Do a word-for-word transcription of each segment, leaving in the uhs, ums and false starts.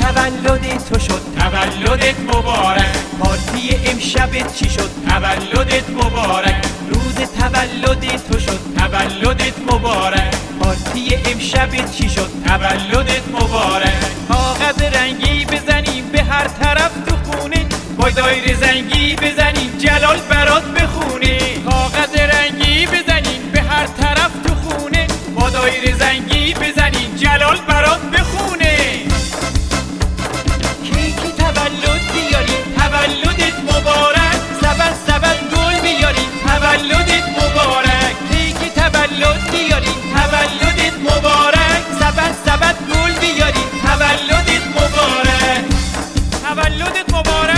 تولد تو شد، تولدت مبارک. پارتی امشبت چی شد؟ تولدت مبارک. روز تولد تو شد، تولدت مبارک. پارتی امشبت چی شد؟ تولدت مبارک. کاغذ رنگی بزنیم به هر طرف تو خونه، با دایره زنگی بزنیم جلال برات بخونه. کاغذ رنگی بزنیم به هر طرف تو خونه، با دایره زنگی بزنیم جلال برات بخونه. کیکی تولد بیاریم، تولدت مبارک. سبد سبد گل بیاریم، تولدت مبارک. کیکی تولد بیاریم، تولدت مبارک. سبد سبد گل بیاریم، تولدت مبارک. تولدت مبارک.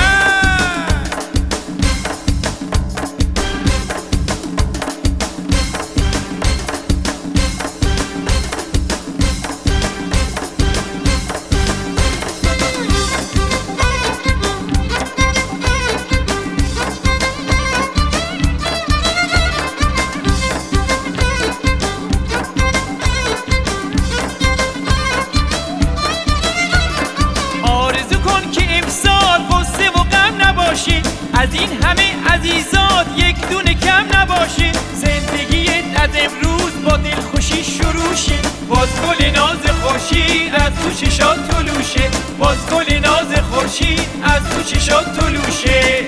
از این همه عزیزات یک دونه کم نباشه، زندگیت از امروز با دلخوشی شروع شه. باز گل ناز خورشید از تو چشات طلوشه. باز گل ناز خورشید از تو چشات طلوشه.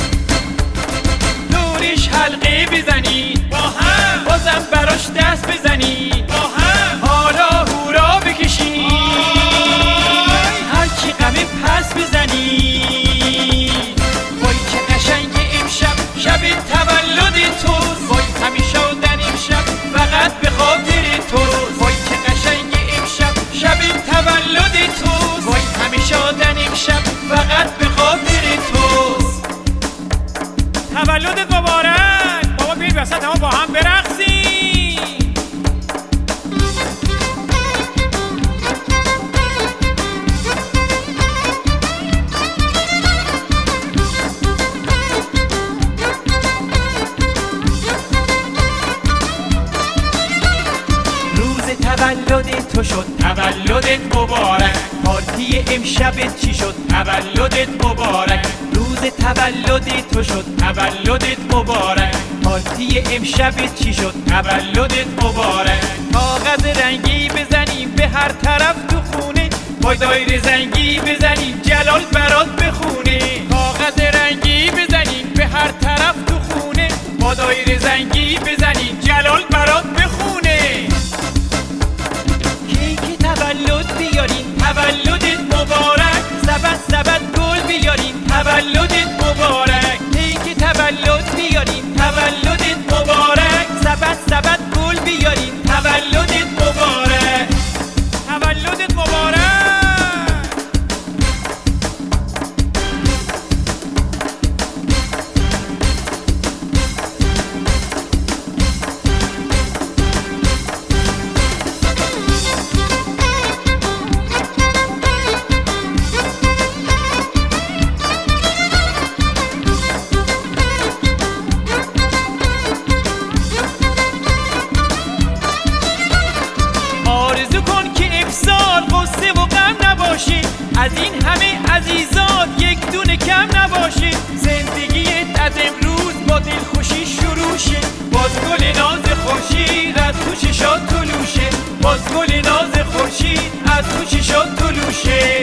دورش حلقه بزنید با هم، بازم براش دست بزنید با هم، حالا هورا بکشید، هرچی غمه پس بزنید. شب تولد توست، وای همیشه آدن امشب فقط به خاطر توست. وای که قشنگ امشب شب تولد توست، وای همیشه آدن امشب فقط به خاطر توست. تولدت مبارک. بابا بیاید وسط ما با هم برقصیم. تولد تو شد، تولدت مبارک. پارتی امشبت چی شد؟ تولدت مبارک. روز تولد تو شد، تولدت مبارک. پارتی امشبت چی شد؟ تولدت مبارک. کاغذ رنگی بزنیم به هر طرف تو خونه، با دایره زنگی بزنیم جلال برات بخونه. کاغذ رنگی بزنیم به هر طرف تو خونه، با دایره زنگی بزنیم جلال برات بخونه. تولد بیاریم، تولدت مبارک. سبد سبد گل بیاریم، تولدت مبارک. کیک تولد بیاریم، تولدت مبارک. سبد سبد گل بیاریم، تولدت مبارک. تولدت مبارک. از این همه عزیزات یک دونه کم نباشه، زندگیت از امروز با دلخوشی شروع شه. باز گل ناز خورشید از تو چشات طلوشه. باز گل ناز خورشید از تو چشات طلوشه.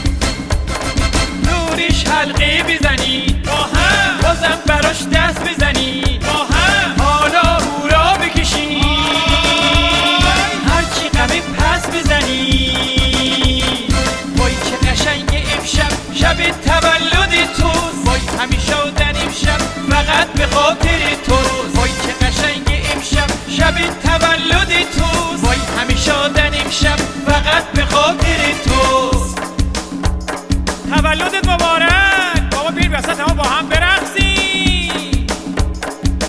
دورش حلقه بزنید با هم، بازم براش دست بزنید با هم، حالا هورا بکشید، هرچی غمه پس بزنید. شب تولد توست، وای همیشه آدن امشب فقط به خاطر توست. وای که قشنگ امشب شب تولد توست، وای همیشه آدن امشب فقط به خاطر توست. تولدت مبارک.